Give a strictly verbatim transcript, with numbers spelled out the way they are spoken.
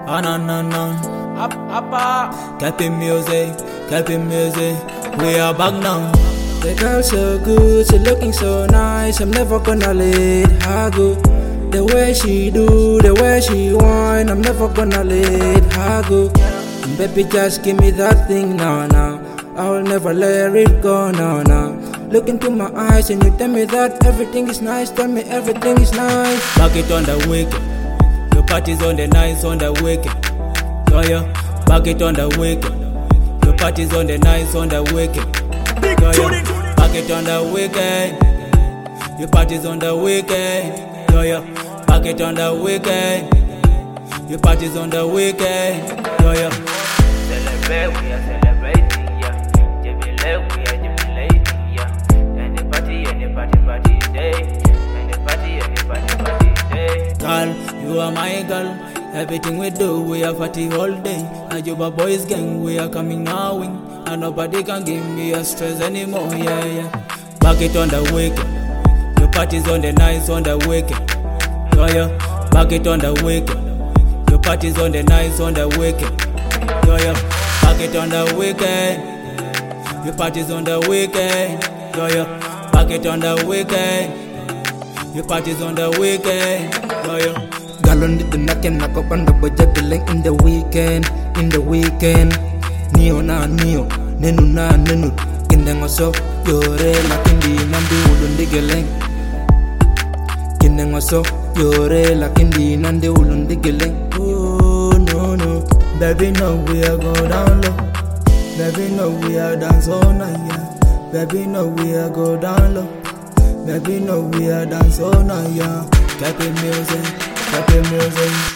Ah, no, no, no. Up, up, up. Capping music, capping music. We are back now. The girl so good, she looking so nice. I'm never gonna let her go. The way she do, the way she whine, I'm never gonna let her go. Baby, just give me that thing now, now. I'll never let it go, now, now. Look into my eyes and you tell me that everything is nice. Tell me everything is nice. Back it on the wicked. Your party's on the nice, on the wicked. Oh yeah, back it on the wicked. Your party's on the nice, on the wicked. Oh yeah, back it on the wicked. Your party's on the wicked. Oh yeah, back it on the wicked. Your party's on the wicked. Oh yeah. Celebrate, we are celebrating, yeah. Jubilate, we are jubilating, yeah. Any party, any party, party day. Any party, any party, party day. Girl, you are my girl. Everything we do, we are party all day. Ajuba boys gang, we are coming our wing. And nobody can give me a stress anymore, yeah, yeah. Back it on the wicked. Your party's on the nice, on the wicked. Oh yeah, back it on the wicked. Your party's on the nice, on the wicked. Oh yeah, back it on the wicked. Your party's on the wicked. Oh yeah, back it on the wicked. Your party's on the wicked. Oh yeah. Galon dito na kinako panda ba juggling in the weekend, in the weekend. Nio na nio, nenu na nenu. Kindengo so yore la kindi nandi ulundi geleng. Kindengo so yore la kindi nandi ulundi geleng. Oh no no, baby no we are go down low. Baby no we are dance all night, yeah. Baby no we are go down low. Baby no we are dance all night, yeah. Capping music, capping music.